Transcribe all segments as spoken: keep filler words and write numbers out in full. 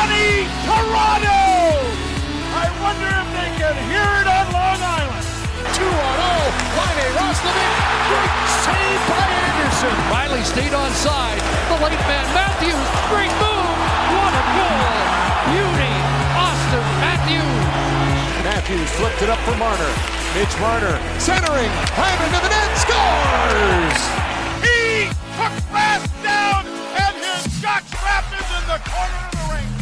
Johnny Toronto! I wonder if they can hear it on Long Island. two on oh, Riley Roslovic, great save by Anderson. Riley stayed on side, the late man Matthews, great move, what a goal. Beauty, Austin Matthews. Matthews flipped it up for Marner. Mitch Marner centering, Hyman to the net, scores! He took fast down and his shot trapped into the corner of the ring.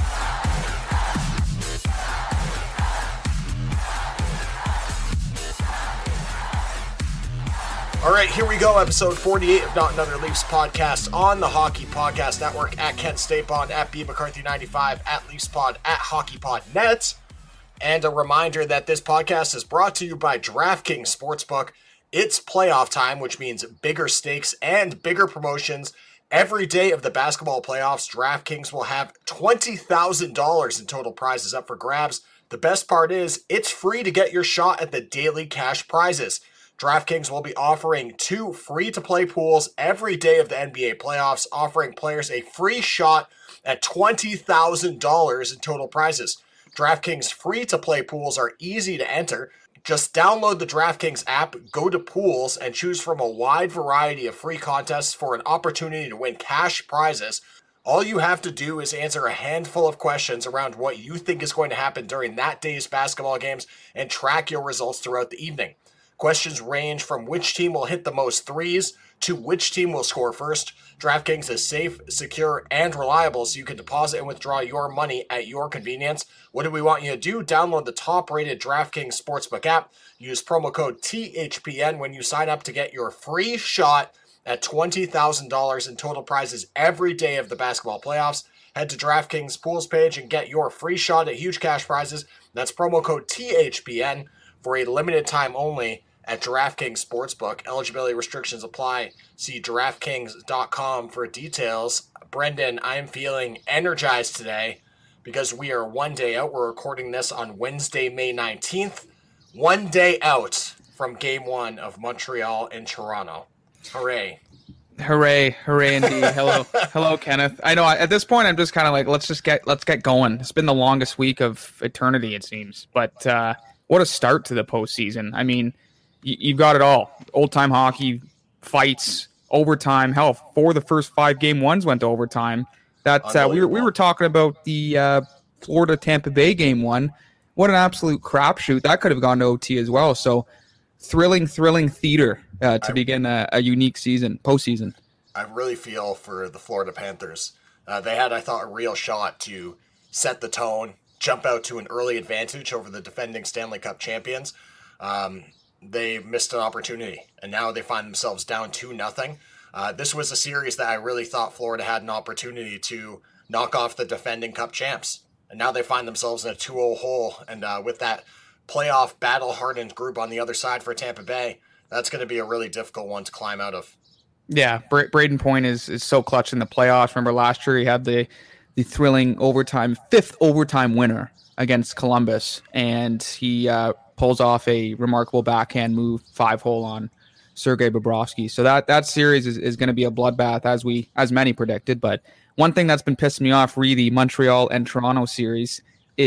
All right, here we go. Episode forty-eight of Not Another Leafs podcast on the Hockey Podcast Network at Kent State Bond, at B McCarthy ninety-five, at Leafs Pod, at HockeyPodNet. And a reminder that this podcast is brought to you by DraftKings Sportsbook. It's playoff time, which means bigger stakes and bigger promotions. Every day of the basketball playoffs, DraftKings will have twenty thousand dollars in total prizes up for grabs. The best part is, it's free to get your shot at the daily cash prizes. DraftKings will be offering two free-to-play pools every day of the N B A playoffs, offering players a free shot at twenty thousand dollars in total prizes. DraftKings free-to-play pools are easy to enter. Just download the DraftKings app, go to pools, and choose from a wide variety of free contests for an opportunity to win cash prizes. All you have to do is answer a handful of questions around what you think is going to happen during that day's basketball games and track your results throughout the evening. Questions range from which team will hit the most threes to which team will score first. DraftKings is safe, secure, and reliable, so you can deposit and withdraw your money at your convenience. What do we want you to do? Download the top-rated DraftKings Sportsbook app. Use promo code T H P N when you sign up to get your free shot at twenty thousand dollars in total prizes every day of the basketball playoffs. Head to DraftKings Pools page and get your free shot at huge cash prizes. That's promo code T H P N for a limited time only at DraftKings Sportsbook. Eligibility restrictions apply. See DraftKings dot com for details. Brendan, I'm feeling energized today because we are one day out. We're recording this on Wednesday, May nineteenth. One day out from game one of Montreal and Toronto. Hooray. Hooray, hooray indeed. Hello, hello, Kenneth. I know at this point I'm just kind of like, let's just get, let's get going. It's been the longest week of eternity, it seems. But uh, what a start to the postseason. I mean, you've got it all. Old-time hockey, fights, overtime. Hell, four of the first five game ones went to overtime. That uh, we were we were talking about the uh, Florida Tampa Bay game one. What an absolute crapshoot. That could have gone to O T as well. So thrilling, thrilling theater uh, to I, begin a, a unique season, postseason. I really feel for the Florida Panthers. Uh, they had, I thought, a real shot to set the tone, jump out to an early advantage over the defending Stanley Cup champions. Um, They missed an opportunity, and now they find themselves down two nothing. Uh, this was a series that I really thought Florida had an opportunity to knock off the defending Cup champs, and now they find themselves in a two oh hole, and uh, with that playoff battle-hardened group on the other side for Tampa Bay, that's going to be a really difficult one to climb out of. Yeah, Bra- Braden Point is, is so clutch in the playoffs. Remember last year he had the, the thrilling overtime, fifth overtime winner against Columbus, and he uh, pulls off a remarkable backhand move, five hole on Sergei Bobrovsky. So that that series is, is going to be a bloodbath, as we as many predicted. But one thing that's been pissing me off, re the Montreal and Toronto series,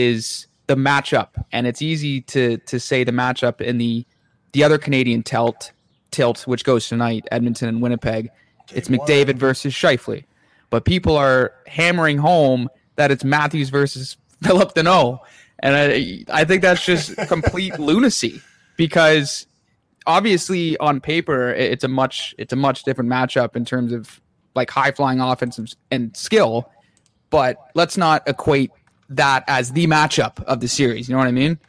is the matchup, and it's easy to to say the matchup in the the other Canadian tilt tilt, which goes tonight, Edmonton and Winnipeg. It's McDavid versus Scheifele, but people are hammering home that it's Matthews versus Philip Deneau. And I, I think that's just complete lunacy, because obviously on paper it's a much it's a much different matchup in terms of like high flying offense and skill, but let's not equate that as the matchup of the series. You know what I mean?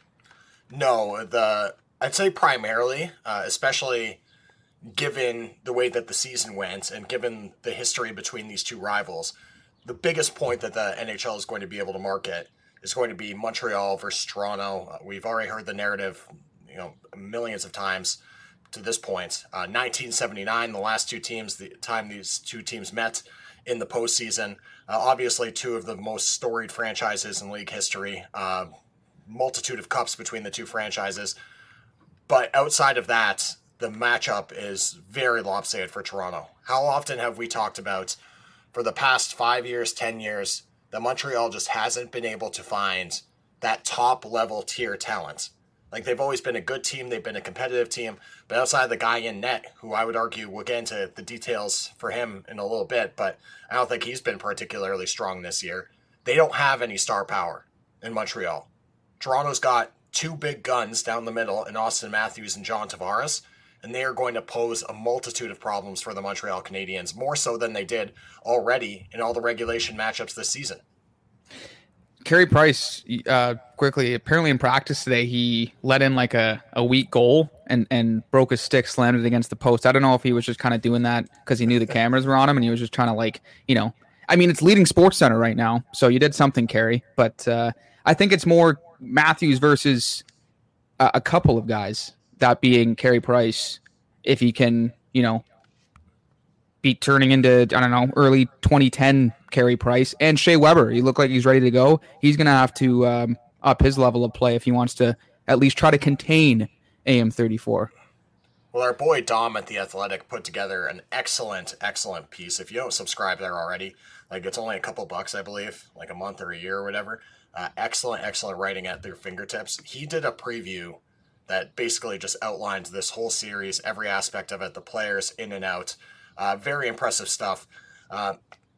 No, the I'd say primarily, uh, especially given the way that the season went and given the history between these two rivals, the biggest point that the N H L is going to be able to market is going to be Montreal versus Toronto. Uh, we've already heard the narrative, you know, millions of times to this point. Uh, nineteen seventy-nine, the last two teams, the time these two teams met in the postseason. Uh, obviously, two of the most storied franchises in league history. Uh, multitude of cups between the two franchises. But outside of that, the matchup is very lopsided for Toronto. How often have we talked about, for the past five years, ten years, that Montreal just hasn't been able to find that top level tier talent. Like, they've always been a good team, they've been a competitive team, but outside of the guy in net, who I would argue, we'll get into the details for him in a little bit, but I don't think he's been particularly strong this year. They don't have any star power in Montreal. Toronto's got two big guns down the middle in Austin Matthews and John Tavares, and they are going to pose a multitude of problems for the Montreal Canadiens, more so than they did already in all the regulation matchups this season. Carey Price, uh, quickly, apparently in practice today, he let in like a, a weak goal and, and broke his stick, slammed it against the post. I don't know if he was just kind of doing that because he knew the cameras were on him and he was just trying to, like, you know, I mean, it's leading Sports Center right now, so you did something, Carey. But uh, I think it's more Matthews versus a, a couple of guys, that being Carey Price, if he can, you know, be turning into, I don't know, early twenty ten Carey Price, and Shea Weber. He looked like he's ready to go. He's going to have to um, up his level of play if he wants to at least try to contain A M thirty-four. Well, our boy Dom at The Athletic put together an excellent, excellent piece. If you don't subscribe there already, like, it's only a couple bucks, I believe, like a month or a year or whatever. Uh, excellent, excellent writing at their fingertips. He did a preview that basically just outlined this whole series, every aspect of it, the players in and out. Uh, very impressive stuff. Uh,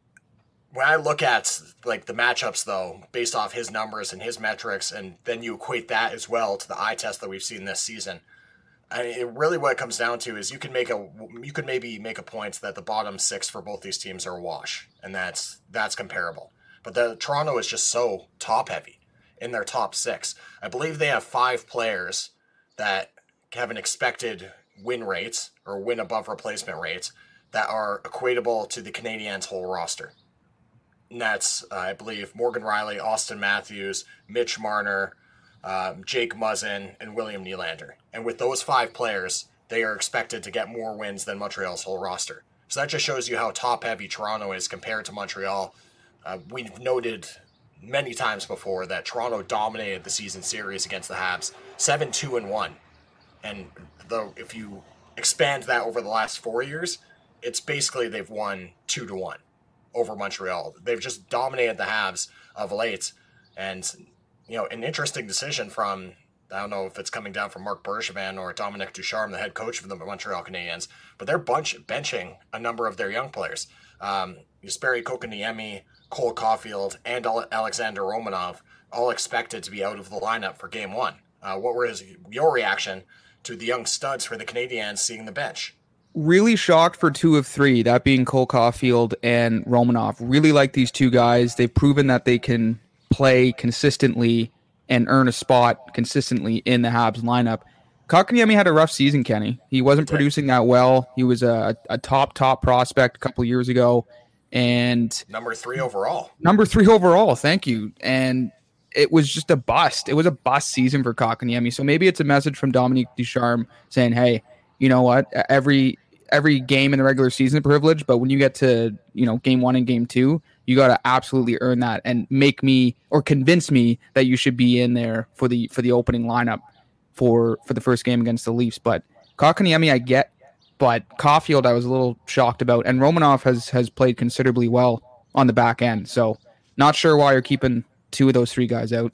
when I look at, like, the matchups, though, based off his numbers and his metrics, and then you equate that as well to the eye test that we've seen this season, I mean, it really what it comes down to is you can make a you could maybe make a point that the bottom six for both these teams are a wash, and that's that's comparable. But the Toronto is just so top heavy in their top six. I believe they have five players that have an expected win rate or win above replacement rate that are equatable to the Canadiens' whole roster. And that's, uh, I believe, Morgan Rielly, Austin Matthews, Mitch Marner, um, Jake Muzzin, and William Nylander. And with those five players, they are expected to get more wins than Montreal's whole roster. So that just shows you how top-heavy Toronto is compared to Montreal. Uh, we've noted many times before that Toronto dominated the season series against the Habs, seven two and one. And though if you expand that over the last four years, it's basically they've won two to one over Montreal. They've just dominated the Habs of late. And, you know, an interesting decision from, I don't know if it's coming down from Marc Bergevin or Dominic Ducharme, the head coach of the Montreal Canadiens, but they're bunch, benching a number of their young players. Um, Jesperi Kotkaniemi, Cole Caulfield, and Alexander Romanov all expected to be out of the lineup for game one. Uh, what was your reaction to the young studs for the Canadiens seeing the bench? Really shocked for two of three, that being Cole Caulfield and Romanov. Really like these two guys. They've proven that they can play consistently and earn a spot consistently in the Habs lineup. Kotkaniemi had a rough season, Kenny. He wasn't producing that well. He was a, a top, top prospect a couple years ago. And number three overall. Number three overall, thank you. And it was just a bust. It was a bust season for Kotkaniemi. So maybe it's a message from Dominic Ducharme saying, hey, you know what, every every game in the regular season is privilege, but when you get to, you know, game one and game two, you got to absolutely earn that and make me or convince me that you should be in there for the for the opening lineup for for the first game against the Leafs. But Kotkaniemi I get, but Caulfield I was a little shocked about, and Romanov has has played considerably well on the back end. So not sure why you're keeping two of those three guys out.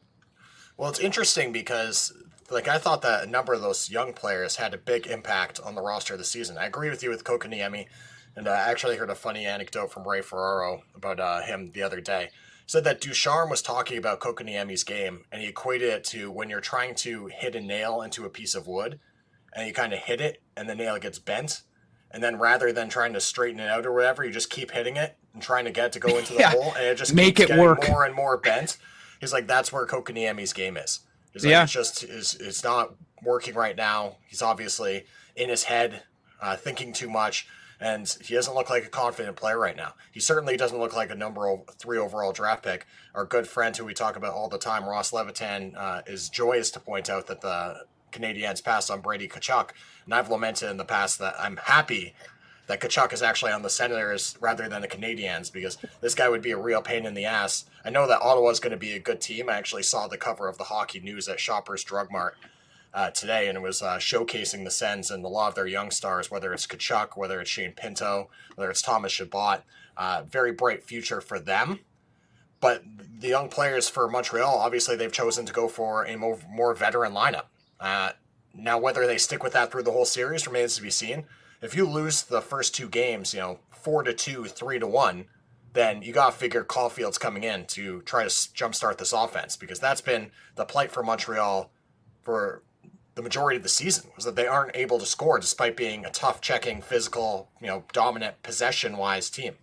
Well, it's interesting because, like, I thought that a number of those young players had a big impact on the roster this season. I agree with you with Kotkaniemi, and uh, I actually heard a funny anecdote from Ray Ferraro about uh, him the other day. He said that Ducharme was talking about Kotkaniemi's game, and he equated it to when you're trying to hit a nail into a piece of wood, and you kind of hit it, and the nail gets bent, and then rather than trying to straighten it out or whatever, you just keep hitting it and trying to get it to go into the yeah. hole, and it just Make keeps it getting work. more and more bent. He's like, that's where Kotkaniemi's game is. He's like, yeah. it's just is it's not working right now. He's obviously in his head, uh, thinking too much, and he doesn't look like a confident player right now. He certainly doesn't look like a number three overall draft pick. Our good friend who we talk about all the time, Ross Levitan, uh, is joyous to point out that the Canadiens passed on Brady Tkachuk, and I've lamented in the past that I'm happy that Tkachuk is actually on the Senators rather than the Canadiens, because this guy would be a real pain in the ass. I know that Ottawa is going to be a good team. I actually saw the cover of the Hockey News at Shoppers Drug Mart uh, today, and it was uh, showcasing the Sens and a lot of their young stars, whether it's Tkachuk, whether it's Shane Pinto, whether it's Thomas Chabot. Uh, very bright future for them. but the young players for Montreal, obviously they've chosen to go for a more, more veteran lineup. Uh, now, whether they stick with that through the whole series remains to be seen. If you lose the first two games, you know, four to two, three to one, then you got to figure Caulfield's coming in to try to jumpstart this offense, because that's been the plight for Montreal for the majority of the season, was that they aren't able to score despite being a tough checking, physical, you know, dominant possession-wise team.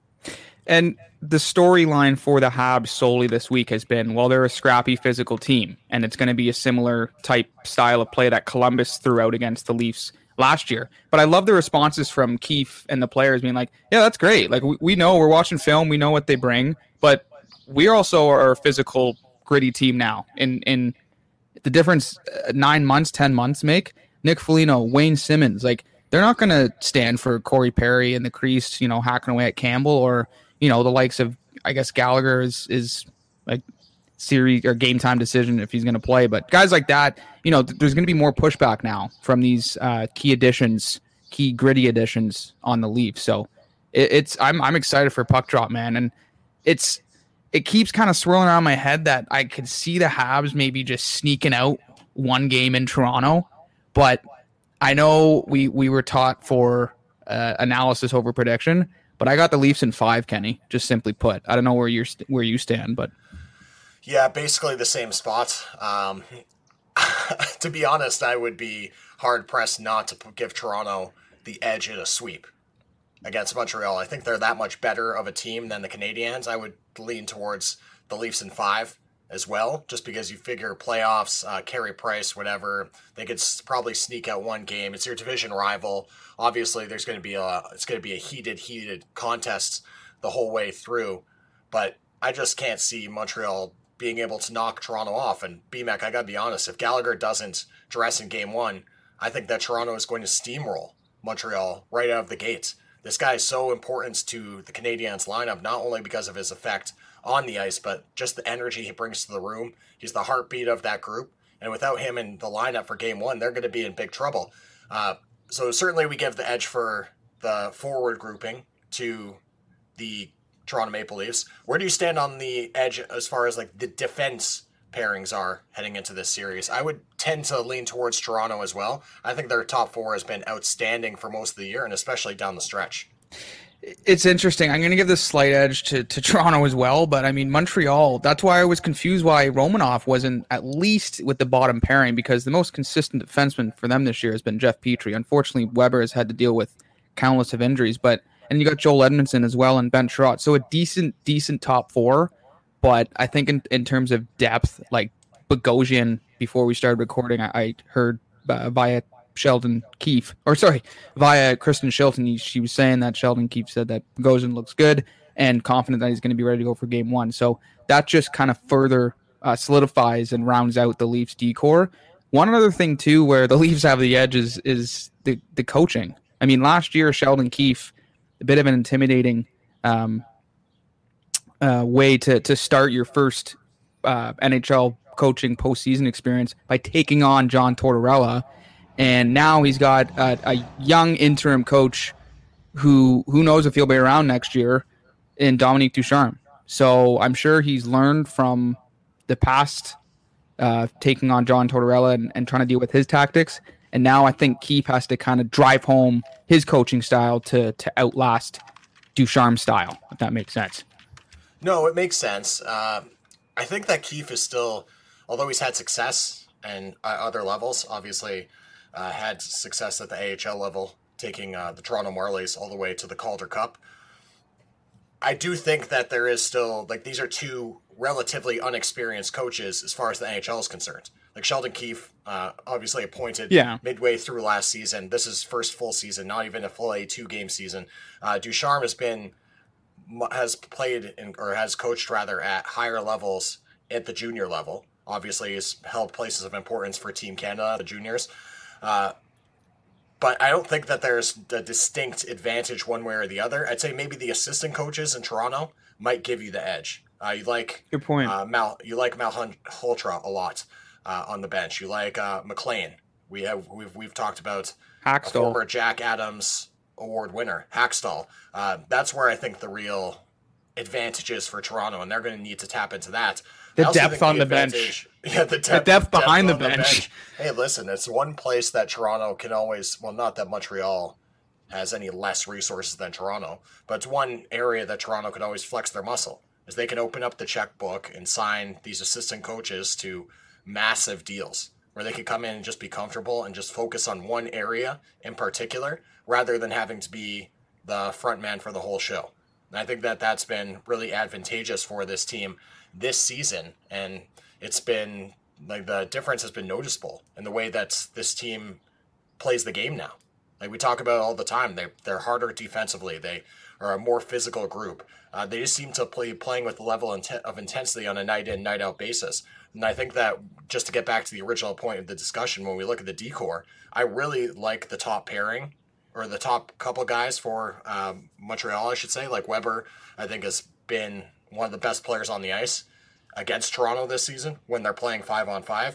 And the storyline for the Habs solely this week has been, well, they're a scrappy physical team, and it's going to be a similar type style of play that Columbus threw out against the Leafs last year. But I love the responses from Keefe and the players being like, yeah, that's great. Like, we, we know, we're watching film, we know what they bring, but we also are a physical, gritty team now. In in the difference uh, nine months, ten months make, Nick Foligno, Wayne Simmons, like, they're not going to stand for Corey Perry in the crease, you know, hacking away at Campbell, or, you know, the likes of, I guess, Gallagher is, is like series or game time decision if he's going to play. But guys like that, you know, th- there's going to be more pushback now from these uh, key additions, key gritty additions on the Leafs. So it, it's, I'm, I'm excited for puck drop, man. And it's, it keeps kind of swirling around my head that I could see the Habs maybe just sneaking out one game in Toronto, but I know we, we were taught for uh, analysis over prediction, but I got the Leafs in five, Kenny, just simply put. I don't know where you're st- where you stand, but yeah, basically the same spot. Um, to be honest, I would be hard pressed not to give Toronto the edge in a sweep against Montreal. I think they're that much better of a team than the Canadiens. I would lean towards the Leafs in five as well, just because you figure playoffs, uh, Carey Price, whatever, they could s- probably sneak out one game. It's your division rival. Obviously, there's going to be a it's going to be a heated, heated contest the whole way through. But I just can't see Montreal being able to knock Toronto off. And B-Mac, I got to be honest, if Gallagher doesn't dress in game one, I think that Toronto is going to steamroll Montreal right out of the gates. This guy is so important to the Canadiens lineup, not only because of his effect on the ice, but just the energy he brings to the room. He's the heartbeat of that group. And without him in the lineup for game one, they're going to be in big trouble. Uh, so certainly we give the edge for the forward grouping to the Toronto Maple Leafs. Where do you stand on the edge as far as like the defense pairings are heading into this series? I would tend to lean towards Toronto as well. I think their top four has been outstanding for most of the year, and especially down the stretch. it's interesting. I'm going to give this slight edge to, to Toronto as well, but I mean, Montreal, that's why I was confused why Romanoff wasn't at least with the bottom pairing, because the most consistent defenseman for them this year has been Jeff Petrie. Unfortunately, Weber has had to deal with countless of injuries, but and you got Joel Edmondson as well and Ben Sherratt. So a decent, decent top four, but I think in, in terms of depth, like Bogosian, before we started recording, I, I heard uh, via Sheldon Keefe, or sorry, via Kristen Shilton, he, she was saying that Sheldon Keefe said that Bogosian looks good and confident that he's going to be ready to go for game one. So that just kind of further uh, solidifies and rounds out the Leafs decor. One other thing too, where the Leafs have the edge is, is the, the coaching. I mean, last year, Sheldon Keefe, a bit of an intimidating um, uh, way to, to start your first uh, N H L coaching postseason experience by taking on John Tortorella. And now he's got a, a young interim coach who who knows if he'll be around next year in Dominique Ducharme. So I'm sure he's learned from the past uh, taking on John Tortorella and, and trying to deal with his tactics. And now I think Keefe has to kind of drive home his coaching style to to outlast Ducharme's style, if that makes sense. No, it makes sense. Uh, I think that Keefe is still, although he's had success and uh, other levels, obviously uh, had success at the A H L level, taking uh, the Toronto Marlies all the way to the Calder Cup. I do think that there is still, like, these are two relatively unexperienced coaches as far as the N H L is concerned. Like Sheldon Keefe, uh, obviously appointed yeah. midway through last season. This is first full season, not even a full A two game season. Uh, Ducharme has been has played in, or has coached rather at higher levels at the junior level. Obviously, he's held places of importance for Team Canada, the juniors. Uh, but I don't think that there's a distinct advantage one way or the other. I'd say maybe the assistant coaches in Toronto might give you the edge. Uh, you like Good point. Uh, Mal, you like Malhotra a lot. Uh, on the bench, you like uh, McLean. We have we've we've talked about Hackstall. a former Jack Adams Award winner, Hackstall. Uh, that's where I think the real advantages for Toronto, and they're going to need to tap into that. The depth on the bench. Yeah, the depth, the depth behind depth the bench. the bench. Hey, listen, it's one place that Toronto can always, well, not that Montreal has any less resources than Toronto, but it's one area that Toronto could always flex their muscle, is they can open up the checkbook and sign these assistant coaches to massive deals where they could come in and just be comfortable and just focus on one area in particular rather than having to be the front man for the whole show. And I think that that's been really advantageous for this team this season, and it's been like the difference has been noticeable in the way that this team plays the game now. Like we talk about all the time, they they're harder defensively. They are a more physical group. Uh, they just seem to play playing with the level of intensity on a night in, night out basis. And I think that just to get back to the original point of the discussion, when we look at the decor, I really like the top pairing or the top couple guys for um, Montreal, I should say. Like Weber, I think has been one of the best players on the ice against Toronto this season when they're playing five on five.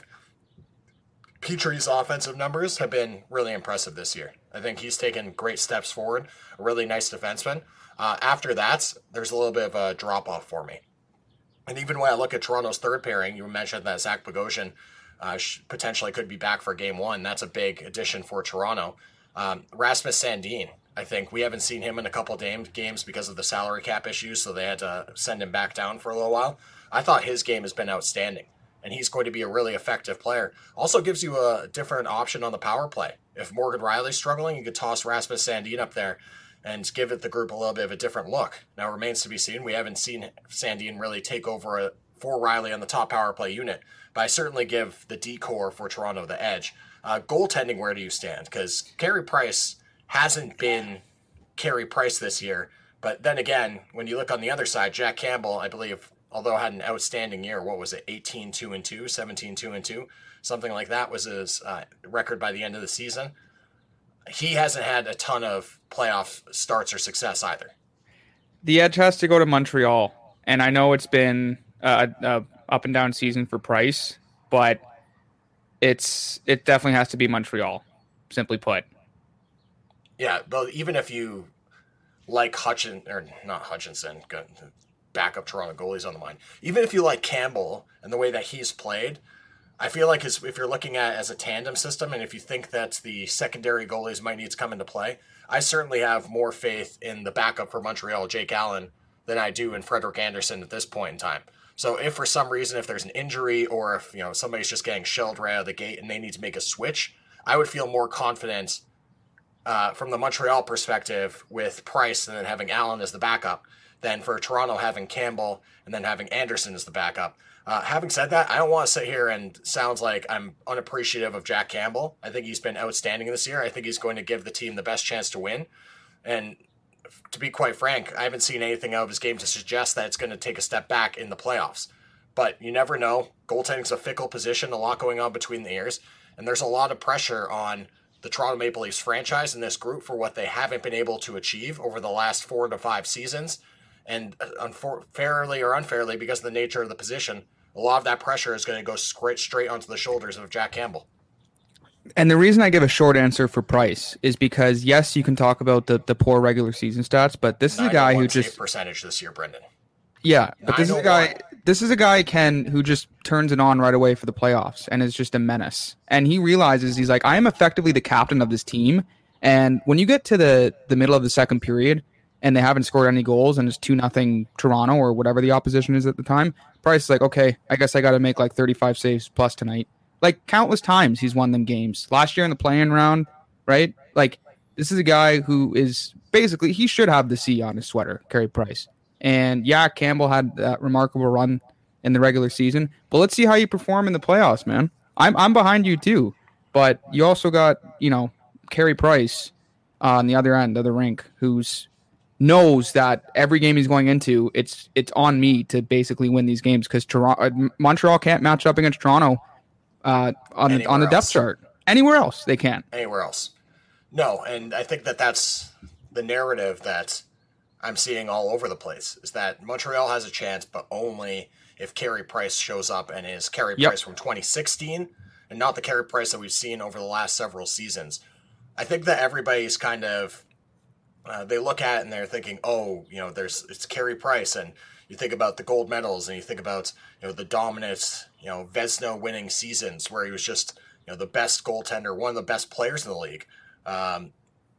Petrie's offensive numbers have been really impressive this year. I think he's taken great steps forward, a really nice defenseman. Uh, after that, there's a little bit of a drop-off for me. And even when I look at Toronto's third pairing, you mentioned that Zach Bogosian uh, potentially could be back for game one. That's a big addition for Toronto. Um, Rasmus Sandin, I think we haven't seen him in a couple of games because of the salary cap issues, so they had to send him back down for a little while. I thought his game has been outstanding, and he's going to be a really effective player. Also gives you a different option on the power play. If Morgan Rielly's struggling, you could toss Rasmus Sandin up there and give it the group a little bit of a different look. Now, it remains to be seen. We haven't seen Sandin really take over a, for Rielly on the top power play unit, but I certainly give the D-core for Toronto the edge. Uh, goaltending, where do you stand? Because Carey Price hasn't been Carey Price this year, but then again, when you look on the other side, Jack Campbell, I believe, although had an outstanding year, what was it, eighteen two and two, seventeen two and two, something like that was his uh, record by the end of the season. He hasn't had a ton of playoff starts or success either. The edge has to go to Montreal, and I know it's been a, a up and down season for Price, but it's it definitely has to be Montreal, simply put. Yeah, but even if you like Hutchin or not Hutchinson, backup Toronto goalies on the mind. Even if you like Campbell and the way that he's played, I feel like his, if you're looking at it as a tandem system, and if you think that the secondary goalies might need to come into play, I certainly have more faith in the backup for Montreal, Jake Allen, than I do in Frederik Andersen at this point in time. So if for some reason, if there's an injury or if you know somebody's just getting shelled right out of the gate and they need to make a switch, I would feel more confident uh, from the Montreal perspective with Price and then having Allen as the backup than for Toronto having Campbell and then having Andersen as the backup. Uh, having said that, I don't want to sit here and sounds like I'm unappreciative of Jack Campbell. I think he's been outstanding this year. I think he's going to give the team the best chance to win. And to be quite frank, I haven't seen anything out of his game to suggest that it's going to take a step back in the playoffs. But you never know. Goaltending's a fickle position, a lot going on between the ears. And there's a lot of pressure on the Toronto Maple Leafs franchise and this group for what they haven't been able to achieve over the last four to five seasons. And unfairly or unfairly, because of the nature of the position, a lot of that pressure is going to go straight, straight onto the shoulders of Jack Campbell. And the reason I give a short answer for Price is because, yes, you can talk about the, the poor regular season stats, but this is a guy who just percentage this year, Brendan. Yeah, but this is a guy. This is a guy, Ken, who just turns it on right away for the playoffs and is just a menace. And he realizes he's like, I am effectively the captain of this team. And when you get to the the middle of the second period and they haven't scored any goals and it's two nothing Toronto or whatever the opposition is at the time, Price is like, okay, I guess I got to make like thirty-five saves plus tonight. Like countless times he's won them games. Last year in the play-in round, right? Like this is a guy who is basically, he should have the C on his sweater, Carey Price. And yeah, Campbell had that remarkable run in the regular season, but let's see how you perform in the playoffs, man. I'm I'm behind you too, but you also got, you know, Carey Price uh, on the other end of the rink, who's knows that every game he's going into, it's it's on me to basically win these games because Toronto, Montreal can't match up against Toronto uh, on Anywhere on the depth else. chart. Anywhere else, they can't. Anywhere else. No, and I think that that's the narrative that I'm seeing all over the place, is that Montreal has a chance, but only if Carey Price shows up and is Carey Yep. Price from twenty sixteen and not the Carey Price that we've seen over the last several seasons. I think that everybody's kind of uh, they look at it and they're thinking, oh, you know, there's it's Carey Price, and you think about the gold medals, and you think about, you know, the dominant, you know, Vezina winning seasons where he was just, you know, the best goaltender, one of the best players in the league. Um,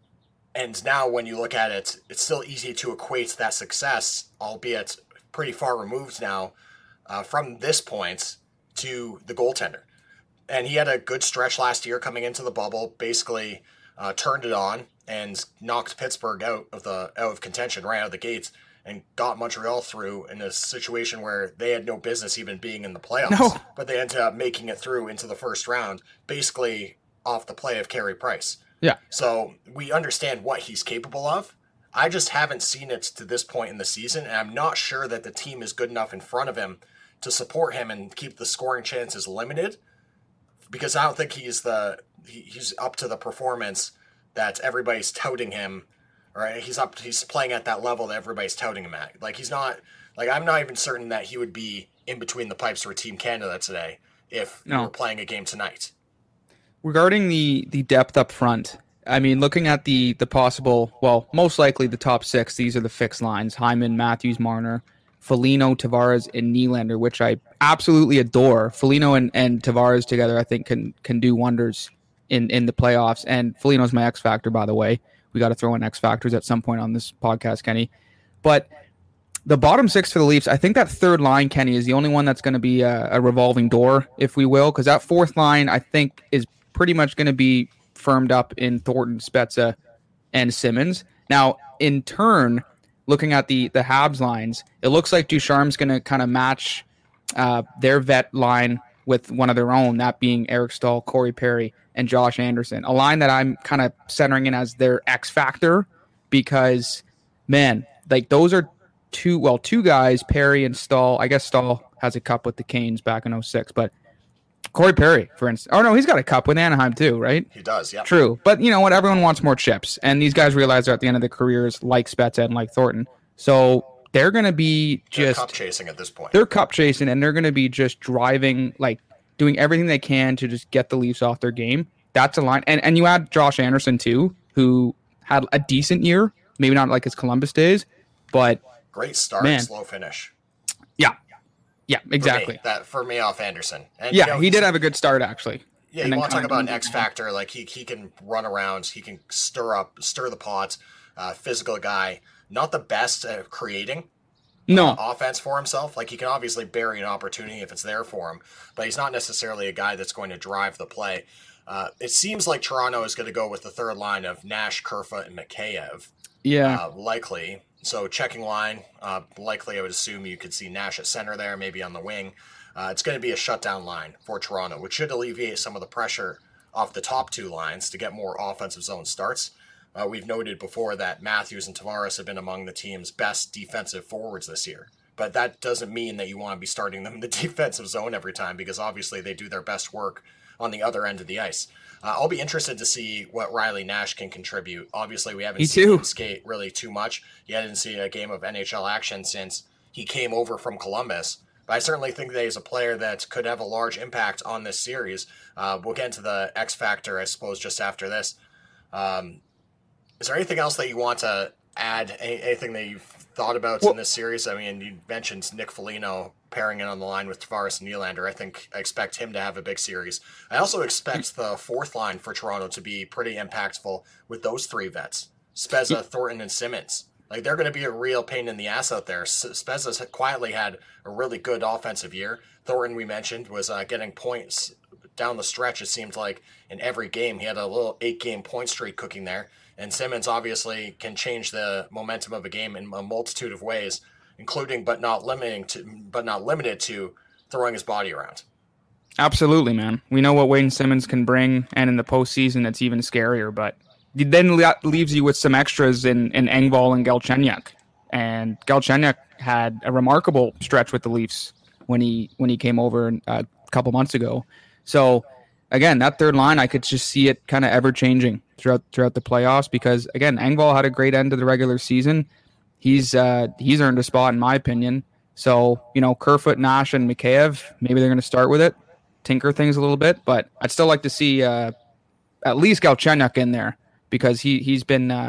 and now when you look at it, it's still easy to equate that success, albeit pretty far removed now uh, from this point, to the goaltender. And he had a good stretch last year coming into the bubble, basically uh, turned it on and knocked Pittsburgh out of the out of contention right out of the gates, and got Montreal through in a situation where they had no business even being in the playoffs. No. But they ended up making it through into the first round, basically off the play of Carey Price. Yeah. So we understand what he's capable of. I just haven't seen it to this point in the season, and I'm not sure that the team is good enough in front of him to support him and keep the scoring chances limited, because I don't think he's the he, he's up to the performance that everybody's touting him. Right, he's up. He's playing at that level that everybody's touting him at. Like he's not. Like I'm not even certain that he would be in between the pipes for Team Canada today if no. we were playing a game tonight. Regarding the the depth up front, I mean, looking at the the possible, well, most likely the top six. These are the fixed lines: Hyman, Matthews, Marner, Foligno, Tavares, and Nylander, which I absolutely adore. Foligno and, and Tavares together, I think, can can do wonders in in the playoffs. And Foligno's my X factor, by the way. We got to throw in X factors at some point on this podcast, Kenny. But the bottom six for the Leafs, I think that third line, Kenny, is the only one that's going to be a, a revolving door, if we will, because that fourth line, I think, is pretty much going to be firmed up in Thornton, Spezza, and Simmons. Now, in turn, looking at the the Habs lines, it looks like Ducharme's going to kind of match uh, their vet line with one of their own, that being Eric Stahl, Corey Perry, and Josh Anderson. A line that I'm kind of centering in as their X factor because, man, like those are two, well, two guys, Perry and Stahl. I guess Stahl has a cup with the Canes back in oh six, but Corey Perry, for instance. Oh, no, he's got a cup with Anaheim too, right? He does, yeah. True. But you know what? Everyone wants more chips. And these guys realize they're at the end of their careers like Spezza and like Thornton. So they're going to be just... They're cup chasing at this point. They're cup chasing, and they're going to be just driving, like, doing everything they can to just get the Leafs off their game. That's a line. And and you add Josh Anderson, too, who had a decent year. Maybe not like his Columbus days, but... Great start, man. Slow finish. Yeah. Yeah, exactly. For me, that, for me off Anderson. And, yeah, you know, he did have a good start, actually. Yeah, you want to talk about an X factor. Like, he, he can run around. He can stir up, stir the pot. Uh, physical guy. Not the best at creating. No. Uh, offense for himself. Like, he can obviously bury an opportunity if it's there for him, but he's not necessarily a guy that's going to drive the play. Uh, it seems like Toronto is going to go with the third line of Nash, Kerfoot, and Mikheyev. Yeah. Uh, likely. So checking line, uh, likely I would assume you could see Nash at center there, maybe on the wing. Uh, it's going to be a shutdown line for Toronto, which should alleviate some of the pressure off the top two lines to get more offensive zone starts. Uh, we've noted before that Matthews and Tavares have been among the team's best defensive forwards this year. But that doesn't mean that you want to be starting them in the defensive zone every time, because obviously they do their best work on the other end of the ice. Uh, I'll be interested to see what Riley Nash can contribute. Obviously, we haven't Me seen too. him skate really too much. Yeah, I didn't see a game of N H L action since he came over from Columbus. But I certainly think that he's a player that could have a large impact on this series. Uh, we'll get into the X factor, I suppose, just after this. Um, is there anything else that you want to add? Any, anything that you've thought about well, in this series? I mean, you mentioned Nick Foligno pairing in on the line with Tavares and Nylander. I think I expect him to have a big series. I also expect the fourth line for Toronto to be pretty impactful with those three vets, Spezza, Thornton, and Simmons. Like, they're going to be a real pain in the ass out there. Spezza's quietly had a really good offensive year. Thornton, we mentioned, was uh, getting points down the stretch, it seemed like, in every game. He had a little eight-game point streak cooking there. And Simmons obviously can change the momentum of a game in a multitude of ways, including but not limiting to, but not limited to throwing his body around. Absolutely, man. We know what Wayne Simmons can bring, and in the postseason, it's even scarier. But it then leaves you with some extras in, in Engvall and Galchenyuk. And Galchenyuk had a remarkable stretch with the Leafs when he when he came over a couple months ago. So, again, that third line, I could just see it kind of ever changing throughout throughout the playoffs because, again, Engvall had a great end of the regular season. He's uh, he's earned a spot, in my opinion. So, you know, Kerfoot, Nash, and Mikheyev, maybe they're going to start with it, tinker things a little bit. But I'd still like to see uh, at least Galchenyuk in there because he, he's been uh,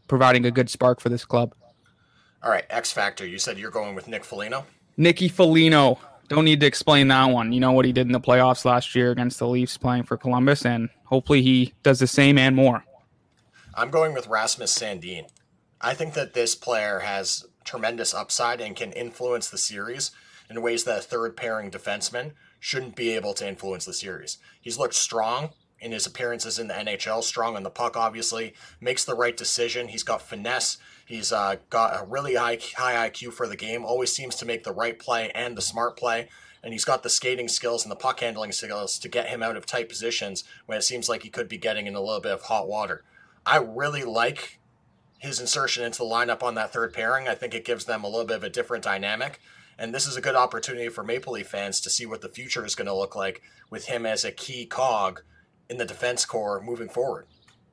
providing a good spark for this club. All right, X Factor. You said you're going with Nick Foligno? Nicky Foligno. Don't need to explain that one. You know what he did in the playoffs last year against the Leafs playing for Columbus, and hopefully he does the same and more. I'm going with Rasmus Sandin. I think that this player has tremendous upside and can influence the series in ways that a third-pairing defenseman shouldn't be able to influence the series. He's looked strong in his appearances in the N H L, strong on the puck, obviously, makes the right decision. He's got finesse. He's uh, got a really high, high I Q for the game, always seems to make the right play and the smart play, and he's got the skating skills and the puck handling skills to get him out of tight positions when it seems like he could be getting in a little bit of hot water. I really like his insertion into the lineup on that third pairing. I think it gives them a little bit of a different dynamic, and this is a good opportunity for Maple Leaf fans to see what the future is going to look like with him as a key cog in the defense core moving forward.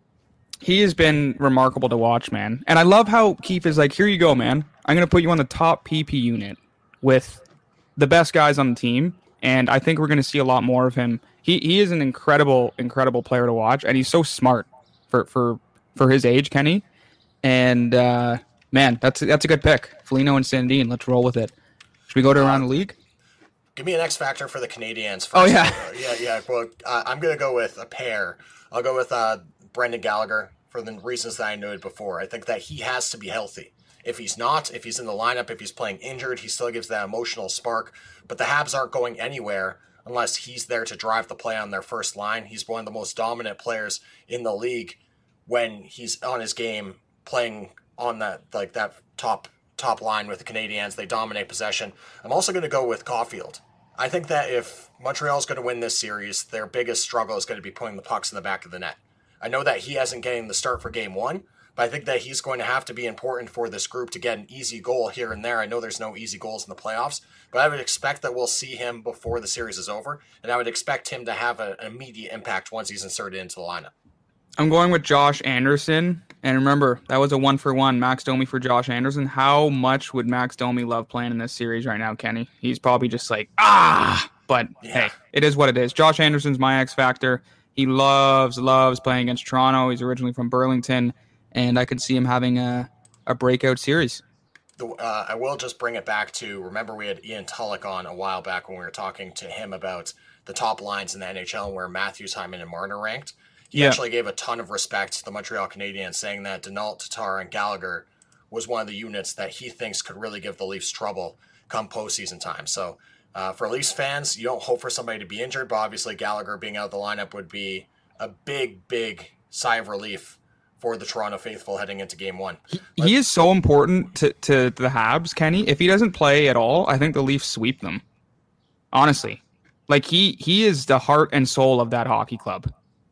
He has been remarkable to watch, man. And I love how Keefe is like, here you go, man. I'm going to put you on the top P P unit with the best guys on the team, and I think we're going to see a lot more of him. He he is an incredible, incredible player to watch, and he's so smart for for, for his age, Kenny. And, uh, man, that's, that's a good pick. Foligno and Sandin, let's roll with it. Should we go to around the league? Give me an X Factor for the Canadiens first. Oh, yeah. Uh, yeah, yeah. Well, uh, I'm going to go with a pair. I'll go with uh, Brendan Gallagher for the reasons that I noted before. I think that he has to be healthy. If he's not, if he's in the lineup, if he's playing injured, he still gives that emotional spark. But the Habs aren't going anywhere unless he's there to drive the play on their first line. He's one of the most dominant players in the league when he's on his game, playing on that like that top top line with the Canadiens. They dominate possession. I'm also going to go with Caulfield. I think that if Montreal's going to win this series, their biggest struggle is going to be putting the pucks in the back of the net. I know that he hasn't getting the start for game one, but I think that he's going to have to be important for this group to get an easy goal here and there. I know there's no easy goals in the playoffs, but I would expect that we'll see him before the series is over, and I would expect him to have a, an immediate impact once he's inserted into the lineup. I'm going with Josh Anderson. And remember, that was a one for one, Max Domi for Josh Anderson. How much would Max Domi love playing in this series right now, Kenny? He's probably just like, ah! But, yeah. Hey, it is what it is. Josh Anderson's my X Factor. He loves, loves playing against Toronto. He's originally from Burlington, and I could see him having a, a breakout series. The, uh, I will just bring it back to, remember we had Ian Tulloch on a while back when we were talking to him about the top lines in the N H L and where Matthews, Hyman, and Marner ranked. He yeah. actually gave a ton of respect to the Montreal Canadiens, saying that Denault, Tatar, and Gallagher was one of the units that he thinks could really give the Leafs trouble come postseason time. So uh, for Leafs fans, you don't hope for somebody to be injured, but obviously Gallagher being out of the lineup would be a big, big sigh of relief for the Toronto faithful heading into game one. He, he is so important to, to the Habs, Kenny. If he doesn't play at all, I think the Leafs sweep them. Honestly. Like, he, he is the heart and soul of that hockey club.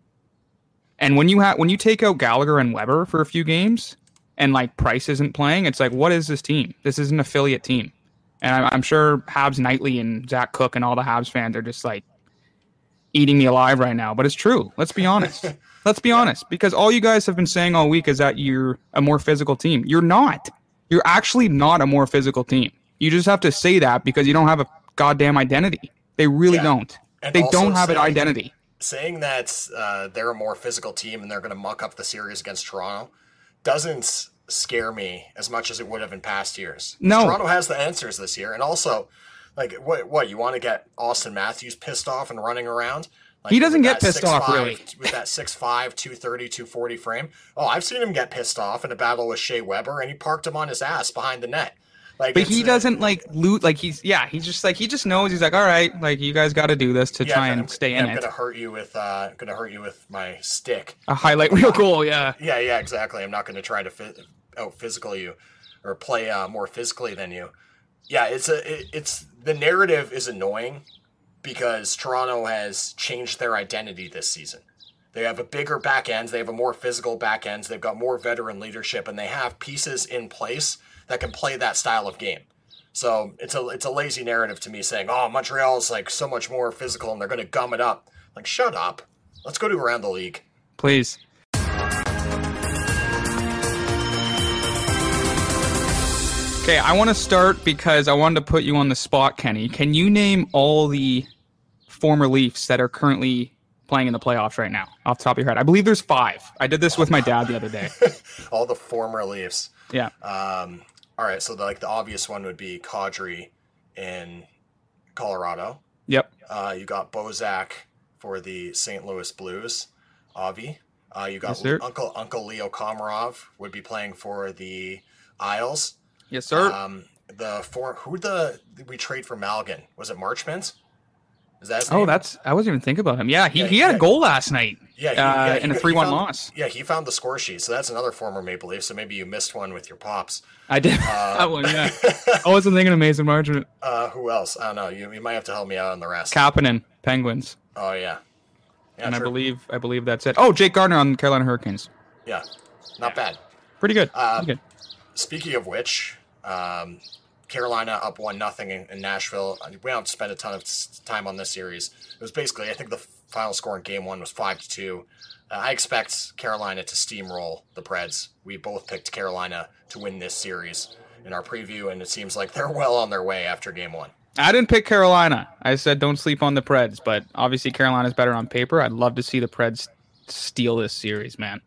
And when you have when you take out Gallagher and Weber for a few games, and like Price isn't playing, it's like, what is this team? This is an affiliate team, and I'm, I'm sure Habs Nightly and Zach Cook and all the Habs fans are just like eating me alive right now. But it's true. Let's be honest. Let's be honest, because all you guys have been saying all week is that you're a more physical team. You're not. You're actually not a more physical team. You just have to say that because you don't have a goddamn identity. They really yeah. don't. And they don't have saying- an identity. Saying that uh, they're a more physical team and they're going to muck up the series against Toronto doesn't scare me as much as it would have in past years. No. Toronto has the answers this year. And also, like, what, what you want to get Austin Matthews pissed off and running around? Like, he doesn't get pissed off, really. With that six five, two thirty, two forty frame. Oh, I've seen him get pissed off in a battle with Shea Weber, and he parked him on his ass behind the net. Like, but he doesn't like loot. Like he's yeah. He's just like he just knows. He's like, all right, like you guys got to do this to yeah, try and I'm, stay yeah, in I'm it. I'm gonna hurt you with uh, gonna hurt you with my stick. A highlight reel goal, yeah. Yeah, yeah, exactly. I'm not gonna try to fi- out physical you or play uh, more physically than you. Yeah, it's a it, it's the narrative is annoying because Toronto has changed their identity this season. They have a bigger back end. They have a more physical back end. They've got more veteran leadership, and they have pieces in place that can play that style of game. So it's a it's a lazy narrative to me saying, oh, Montreal is like so much more physical and they're going to gum it up. Like, shut up. Let's go to around the league. Please. Okay, I want to start because I wanted to put you on the spot, Kenny. Can you name all the former Leafs that are currently playing in the playoffs right now, off the top of your head? I believe there's five. I did this with my dad the other day. All the former Leafs. Yeah. Um, all right, so the, like the obvious one would be Kadri in Colorado. Yep. Uh, you got Bozak for the Saint Louis Blues. Avi. Uh, you got Yes, Uncle Uncle Leo Komarov would be playing for the Isles. Yes, sir. Um, the for who the we trade for Malgin? Was it Marchment? Is that his Oh, name? that's I wasn't even thinking about him. Yeah, he, Yeah, he had yeah. a goal last night. Yeah, he, uh, yeah, in a he- three he one found- loss. Yeah, he found the score sheet, so that's another former Maple Leaf. So maybe you missed one with your pops. I did that one. Yeah, I wasn't thinking of Mason Marchment. Uh, who else? I don't know. You, you might have to help me out on the rest. Kapanen, Penguins, oh yeah, yeah, and sure. I believe I believe that's it. Oh, Jake Gardner on the Carolina Hurricanes. yeah, not bad. Pretty good. Uh, Pretty good. Speaking of which, um, Carolina up one nothing in, in Nashville. We don't spend a ton of s- time on this series. It was basically, I think the final score in game one was five to two. Uh, I expect Carolina to steamroll the Preds. We both picked Carolina to win this series in our preview, and it seems like they're well on their way after game one. I didn't pick Carolina. I said don't sleep on the Preds, but obviously Carolina's better on paper. I'd love to see the Preds steal this series, man.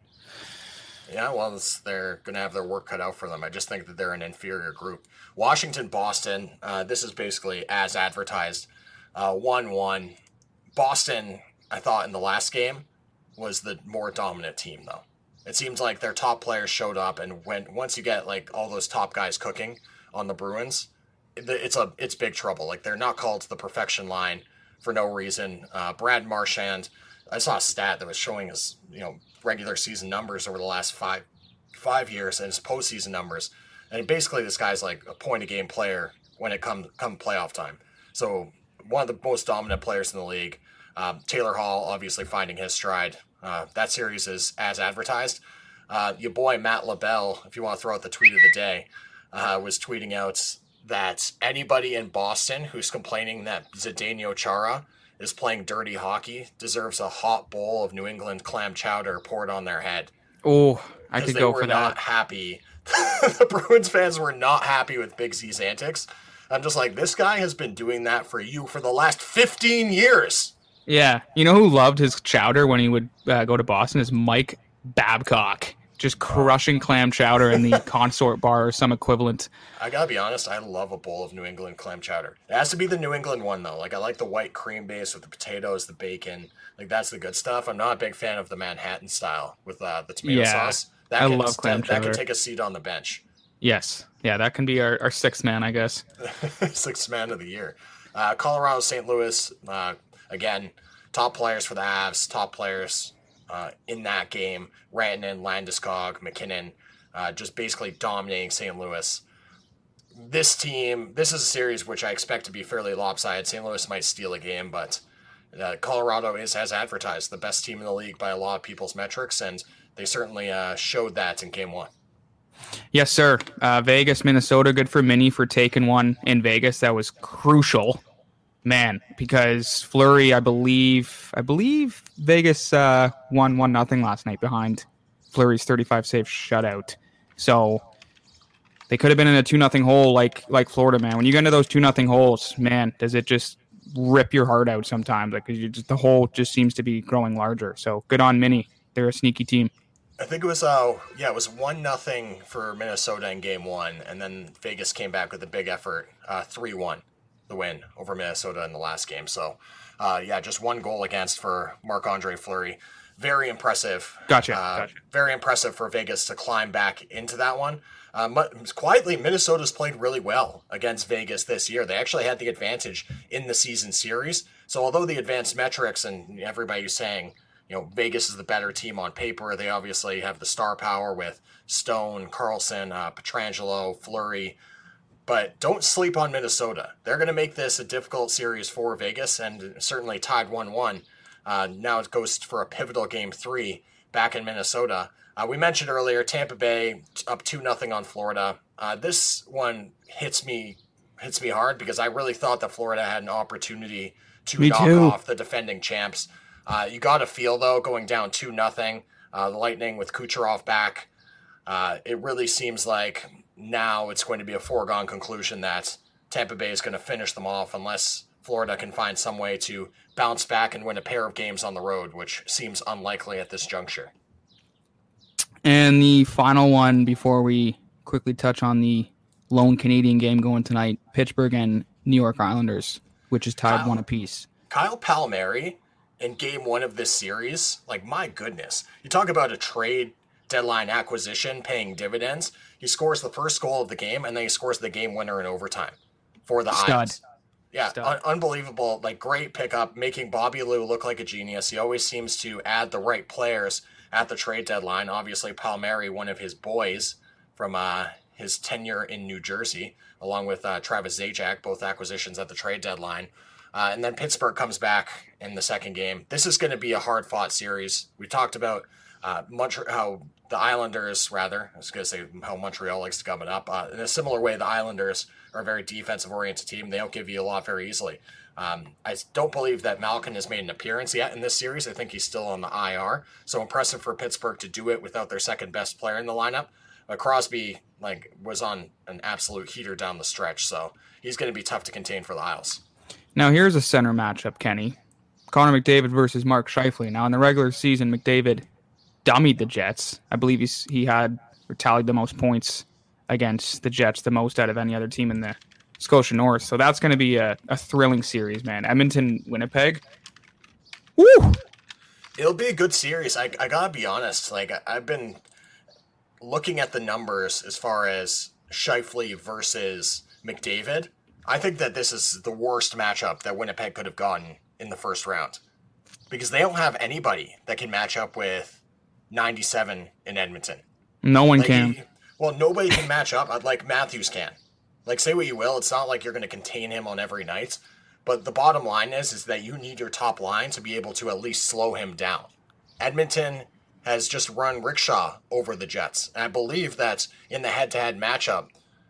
Yeah, well, it's, they're going to have their work cut out for them. I just think that they're an inferior group. Washington, Boston, uh, this is basically as advertised. Uh, one one. Boston, I thought in the last game, was the more dominant team, though. It seems like their top players showed up, and when once you get like all those top guys cooking on the Bruins, it- it's a it's big trouble. Like they're not called to the perfection line for no reason. Uh, Brad Marchand, I saw a stat that was showing his you know regular season numbers over the last five five years and his postseason numbers, and basically this guy's like a point a game player when it comes come playoff time. So one of the most dominant players in the league. Um, Taylor Hall obviously finding his stride. Uh, that series is as advertised. Uh, your boy Matt LaBelle, if you want to throw out the tweet of the day, uh, was tweeting out that anybody in Boston who's complaining that Zdeno Chara is playing dirty hockey deserves a hot bowl of New England clam chowder poured on their head. Oh, I Because could they go were for not that. happy. The Bruins fans were not happy with Big Z's antics. I'm just like, this guy has been doing that for you for the last fifteen years. Yeah, you know who loved his chowder when he would uh, go to Boston is Mike Babcock, just crushing clam chowder in the Consort Bar or some equivalent. I gotta be honest, I love a bowl of New England clam chowder. It has to be the New England one though. Like I like the white cream base with the potatoes, the bacon. Like that's the good stuff. I'm not a big fan of the Manhattan style with uh, the tomato Yeah, sauce. That I can, love clam that, that can chowder. take a seat on the bench. Yes, yeah, that can be our, our sixth man, I guess. Sixth man of the year. Uh, Colorado, Saint Louis, uh, again, top players for the Avs, top players uh, in that game. Rantanen, Landeskog, McKinnon, uh, just basically dominating Saint Louis. This team, this is a series which I expect to be fairly lopsided. Saint Louis might steal a game, but uh, Colorado is, as advertised, the best team in the league by a lot of people's metrics, and they certainly uh, showed that in game one. Yes, sir. Uh, Vegas, Minnesota, good for Mini for taking one in Vegas. That was crucial, man, because Fleury, I believe, I believe Vegas uh, won one nothing last night behind Fleury's thirty-five save shutout. So they could have been in a two nothing hole like like Florida, man. When you get into those two nothing holes, man, does it just rip your heart out sometimes? Like you just, the hole just seems to be growing larger. So good on Mini. They're a sneaky team. I think it was uh yeah it was one nothing for Minnesota in game one, and then Vegas came back with a big effort, uh three one, the win over Minnesota in the last game. So uh yeah, just one goal against for Marc-Andre Fleury. Very impressive. Gotcha, Uh, gotcha. Very impressive for Vegas to climb back into that one. Uh, but quietly, Minnesota's played really well against Vegas this year. They actually had the advantage in the season series. So although the advanced metrics and everybody's saying, you know, Vegas is the better team on paper, they obviously have the star power with Stone, Carlson, uh, Pietrangelo, Fleury. But don't sleep on Minnesota. They're going to make this a difficult series for Vegas, and certainly tied one one. Uh, now it goes for a pivotal game three back in Minnesota. Uh, we mentioned earlier Tampa Bay up two nothing on Florida. Uh, this one hits me hits me hard because I really thought that Florida had an opportunity to Me knock too. off the defending champs. Uh, you got to feel though going down two nothing. Uh, the Lightning with Kucherov back. Uh, it really seems like now it's going to be a foregone conclusion that Tampa Bay is going to finish them off unless Florida can find some way to bounce back and win a pair of games on the road, which seems unlikely at this juncture. And the final one before we quickly touch on the lone Canadian game going tonight, Pittsburgh and New York Islanders, which is tied Kyle, one apiece. Kyle Palmieri in game one of this series, like, my goodness. You talk about a trade deadline acquisition paying dividends. He scores the first goal of the game, and then he scores the game winner in overtime for the Stud. Isles. Yeah, Stud. un- unbelievable. Like, great pickup, making Bobby Lou look like a genius. He always seems to add the right players at the trade deadline. Obviously, Palmieri, one of his boys from uh, his tenure in New Jersey, along with uh, Travis Zajac, both acquisitions at the trade deadline. Uh, and then Pittsburgh comes back in the second game. This is going to be a hard-fought series. We talked about uh, Montreal, how the Islanders, rather, I was going to say how Montreal likes to gum it up. Uh, in a similar way, the Islanders are a very defensive-oriented team. They don't give you a lot very easily. Um, I don't believe that Malkin has made an appearance yet in this series. I think he's still on the I R. So impressive for Pittsburgh to do it without their second-best player in the lineup. But Crosby like was on an absolute heater down the stretch, so he's going to be tough to contain for the Isles. Now here's a center matchup, Kenny. Connor McDavid versus Mark Scheifele. Now in the regular season, McDavid dummied the Jets. I believe he's, he had or tallied the most points against the Jets, the most out of any other team in the Scotia North. So that's going to be a, a thrilling series, man. Edmonton, Winnipeg. Woo! It'll be a good series. I, I gotta be honest. Like, I, I've been looking at the numbers as far as Scheifele versus McDavid. I think that this is the worst matchup that Winnipeg could have gotten in the first round, because they don't have anybody that can match up with ninety-seven in Edmonton. No one Like, can. he- well, nobody can match up like Matthews can. Like, say what you will, it's not like you're going to contain him on every night. But the bottom line is, is that you need your top line to be able to at least slow him down. Edmonton has just run rickshaw over the Jets. And I believe that in the head-to-head matchup,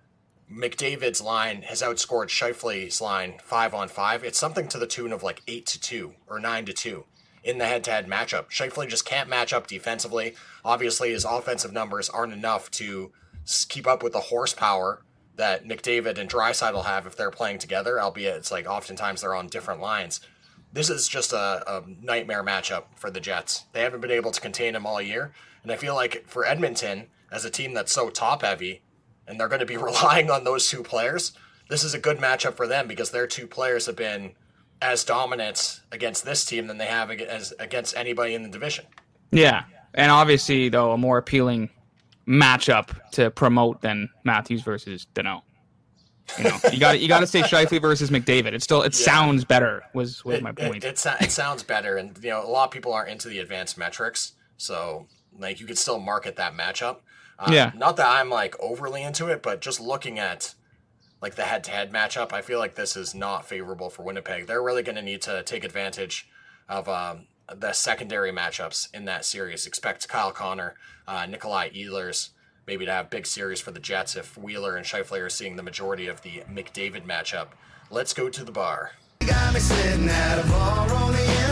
McDavid's line has outscored Scheifele's line five on five. It's something to the tune of like eight to two or nine to two in the head-to-head matchup. Scheifele just can't match up defensively. Obviously, his offensive numbers aren't enough to s- keep up with the horsepower that McDavid and Draisaitl have if they're playing together, albeit it's like oftentimes they're on different lines. This is just a, a nightmare matchup for the Jets. They haven't been able to contain him all year, and I feel like for Edmonton, as a team that's so top-heavy, and they're going to be relying on those two players, this is a good matchup for them because their two players have been as dominant against this team than they have ag- as against anybody in the division. Yeah. And obviously, though, a more appealing matchup to promote than Matthews versus Danault. You know, you got you got to say Scheifele versus McDavid. It still it Yeah. sounds better. Was was It, my it, point. it, it sounds better, and you know a lot of people aren't into the advanced metrics, so like you could still market that matchup. Uh, Yeah. Not that I'm like overly into it, but just looking at like the head-to-head matchup, I feel like this is not favorable for Winnipeg. They're really going to need to take advantage of um, the secondary matchups in that series. Expect Kyle Connor, uh, Nikolai Ehlers, maybe to have big series for the Jets if Wheeler and Scheifele are seeing the majority of the McDavid matchup. Let's go to the bar. Got me sitting at a bar on the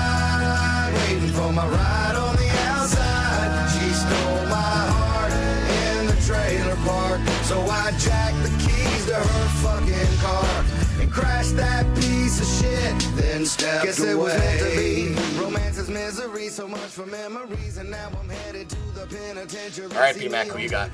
inside, waiting for my ride on the outside. She stole my heart in the trailer park, so I jacked the keys to her fucking car and crashed that piece of shit, then stepped Guess away. It was meant to be. Romance is misery, so much for memories, and now I'm headed to the penitentiary. All right, B-Mac, who you got?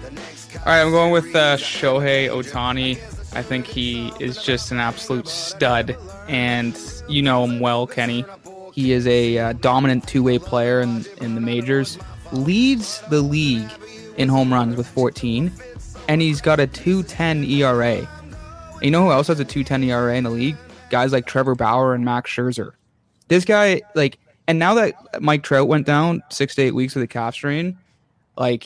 All right, I'm going with uh, Shohei Ohtani. I think he is just an absolute stud, and you know him well, Kenny. He is a uh, dominant two-way player in, in the majors, leads the league in home runs with fourteen, and he's got a two ten E R A. And you know who else has a two ten E R A in the league? Guys like Trevor Bauer and Max Scherzer. This guy, like, and now that Mike Trout went down six to eight weeks with a calf strain, like,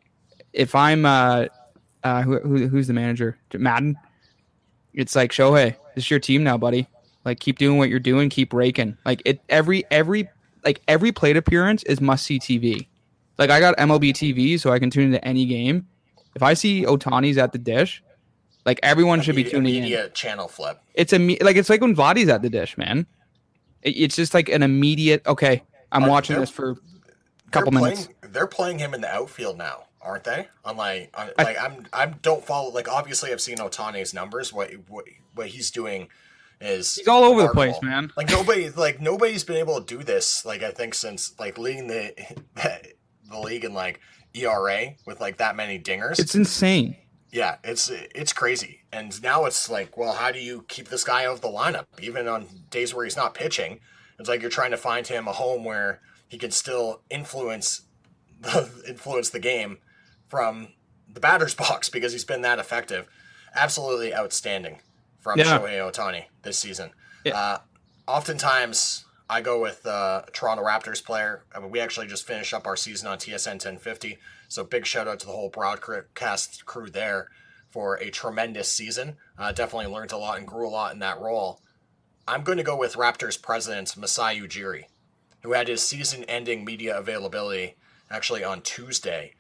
if I'm, uh, uh, who, who who's the manager? Madden. It's like, Shohei, this is your team now, buddy. Like, keep doing what you're doing, keep raking. Like, it every every like every plate appearance is must see T V. Like, I got M L B T V, so I can tune into any game. If I see Ohtani's at the dish, like, everyone should be tuning in. Immediate channel flip. It's a like it's like when Vladdy's at the dish, man. It, it's just like an immediate. Okay, I'm Are- watching they're- this for a couple they're minutes. Playing, they're playing him in the outfield now, aren't they? On like, on, like I'm, I don't follow. Like, obviously, I've seen Ohtani's numbers. What, what, what he's doing is he's all over the remarkable. place, man. Like nobody, like nobody's been able to do this. Like I think since like leading the the league in like E R A with like that many dingers. It's insane. Yeah, it's it's crazy. And now it's like, well, how do you keep this guy out of the lineup, even on days where he's not pitching? It's like you're trying to find him a home where he can still influence the influence the game from the batter's box because he's been that effective. Absolutely outstanding from Yeah. Shohei Ohtani this season. Yeah. Uh, oftentimes, I go with uh, a Toronto Raptors player. I mean, we actually just finished up our season on T S N ten fifty, so big shout out to the whole broadcast crew there for a tremendous season. Uh, definitely learned a lot and grew a lot in that role. I'm going to go with Raptors president Masai Ujiri, who had his season-ending media availability actually on Tuesday.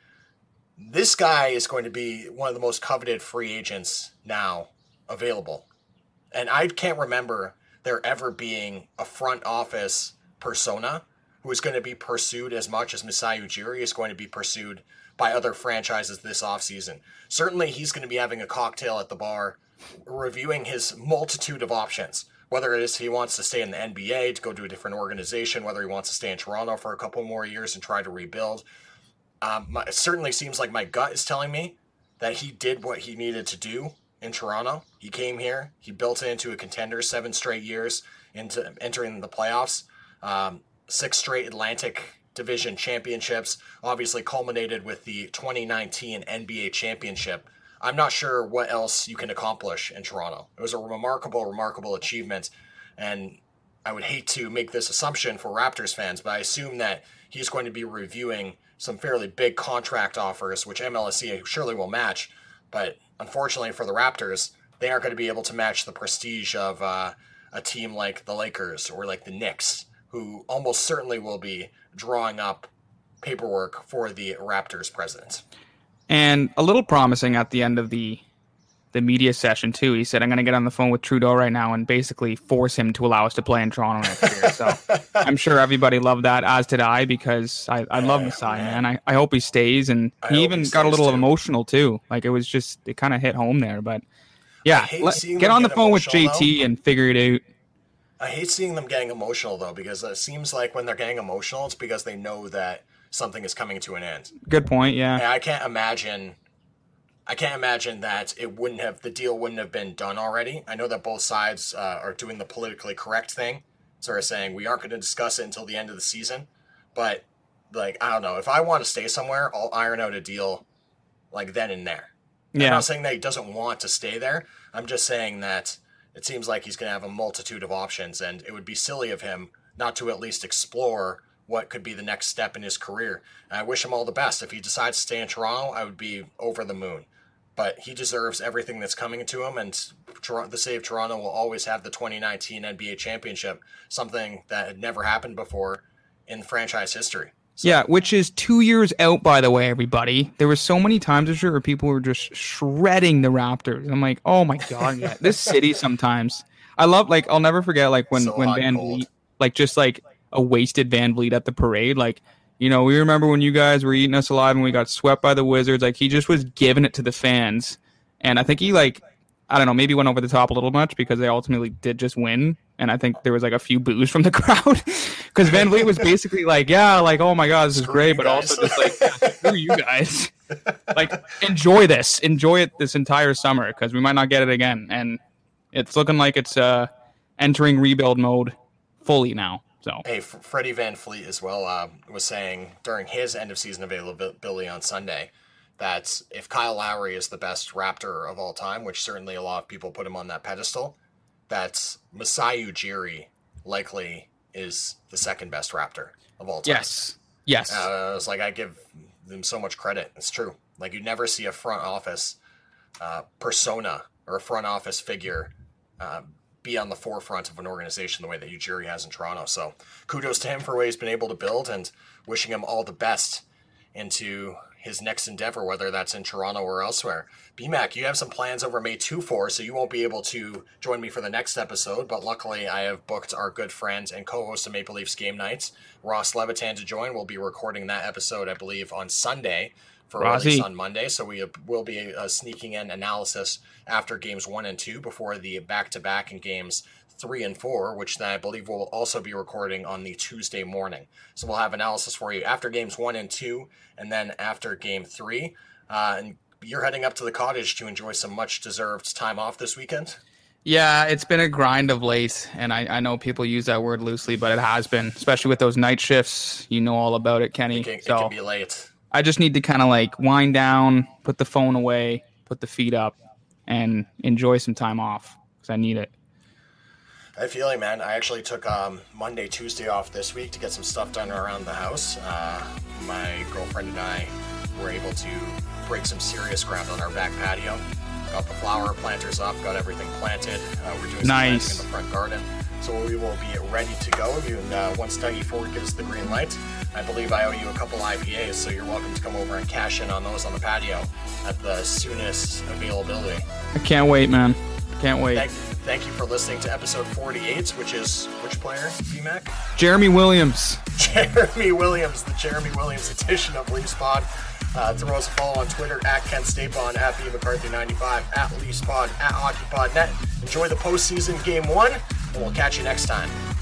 This guy is going to be one of the most coveted free agents now available. And I can't remember there ever being a front office persona who is going to be pursued as much as Masai Ujiri is going to be pursued by other franchises this offseason. Certainly he's going to be having a cocktail at the bar, reviewing his multitude of options, whether it is he wants to stay in the N B A to go to a different organization, whether he wants to stay in Toronto for a couple more years and try to rebuild. Um, my, it certainly seems like my gut is telling me that he did what he needed to do in Toronto. He came here, he built it into a contender, seven straight years into entering the playoffs, um, six straight Atlantic Division championships, obviously culminated with the twenty nineteen N B A championship. I'm not sure what else you can accomplish in Toronto. It was a remarkable, remarkable achievement, and I would hate to make this assumption for Raptors fans, but I assume that he's going to be reviewing some fairly big contract offers, which M L S E surely will match, but unfortunately for the Raptors, they aren't going to be able to match the prestige of uh, a team like the Lakers or like the Knicks, who almost certainly will be drawing up paperwork for the Raptors president. And a little promising at the end of the the media session, too. He said, I'm going to get on the phone with Trudeau right now and basically force him to allow us to play in Toronto next year. So I'm sure everybody loved that, as did I, because I, I love Masai, man. I, I hope he stays. And I he even he got a little too. emotional, too. Like, it was just, it kind of hit home there. But yeah, let, seeing get them on the get phone with J emotional, T though. and figure it out. I hate seeing them getting emotional, though, because it seems like when they're getting emotional, it's because they know that something is coming to an end. Good point, yeah. And I can't imagine... I can't imagine that it wouldn't have, the deal wouldn't have been done already. I know that both sides uh, are doing the politically correct thing, sort of saying we aren't going to discuss it until the end of the season. But, like, I don't know. If I want to stay somewhere, I'll iron out a deal, like, then and there. Yeah. I'm not saying that he doesn't want to stay there. I'm just saying that it seems like he's going to have a multitude of options, and it would be silly of him not to at least explore what could be the next step in his career. And I wish him all the best. If he decides to stay in Toronto, I would be over the moon. But he deserves everything that's coming to him, and the city of Toronto will always have the twenty nineteen N B A championship, something that had never happened before in franchise history. So, Yeah, which is two years out, by the way, everybody. There were so many times this year where people were just shredding the Raptors. I'm like, oh my God, yeah. This city sometimes. I love, like, I'll never forget, like, when, So when hot and Van cold. Vliet, like, just like a wasted Van Vliet at the parade, like, you know, we remember when you guys were eating us alive and we got swept by the Wizards. Like, he just was giving it to the fans. And I think he, like, I don't know, maybe went over the top a little much because they ultimately did just win. And I think there was, like, a few boos from the crowd. Because Van Vliet was basically like, yeah, like, oh, my God, this is Screw great. you But guys. also just like, yeah, screw you guys. Like, enjoy this. Enjoy it this entire summer because we might not get it again. And it's looking like it's uh, entering rebuild mode fully now. So Hey, F- Freddie Van Fleet as well uh, was saying during his end of season availability on Sunday that if Kyle Lowry is the best Raptor of all time, which certainly a lot of people put him on that pedestal, that Masai Ujiri likely is the second best Raptor of all time. yes, yes. Uh, I was like, I give them so much credit. It's true. Like, you never see a front office uh, persona or a front office figure uh, be on the forefront of an organization the way that Ujiri has in Toronto. So kudos to him for what he's been able to build, and wishing him all the best into his next endeavor, whether that's in Toronto or elsewhere. B MAC, you have some plans over May second four, so you won't be able to join me for the next episode, but luckily I have booked our good friend and co-host of Maple Leafs Game Nights, Ross Levitan, to join. We'll be recording that episode, I believe, on Sunday for Rossi. release on Monday, so we will be uh, sneaking in analysis after games one and two before the back-to-back in games three and four, which then I believe we'll also be recording on the Tuesday morning. So we'll have analysis for you after games one and two, and then after game three. Uh, and you're heading up to the cottage to enjoy some much-deserved time off this weekend? Yeah, it's been a grind of late, and I, I know people use that word loosely, but it has been, especially with those night shifts. You know all about it, Kenny. It can, so it can be late. I just need to kind of like wind down, put the phone away, put the feet up, and enjoy some time off because I need it. I feel it, man. I actually took um, Monday, Tuesday off this week to get some stuff done around the house. Uh, my girlfriend and I were able to break some serious ground on our back patio. Got the flower planters up, got everything planted. Uh, we're doing some Nice. planting in the front garden. So we will be ready to go. And uh, once Dougie Ford gives the green light, I believe I owe you a couple I P As, so you're welcome to come over and cash in on those on the patio at the soonest availability. I can't wait, man. Can't wait. Thank, thank you for listening to episode forty-eight, which is which player, B-Mac? Jeremy Williams. Jeremy Williams, the Jeremy Williams edition of Leafs Pod. Uh, throw us a follow on Twitter at Ken Stapon, at B McCarthy ninety-five, at Leafs Pod, at HockeyPodNet. Enjoy the postseason game one, and we'll catch you next time.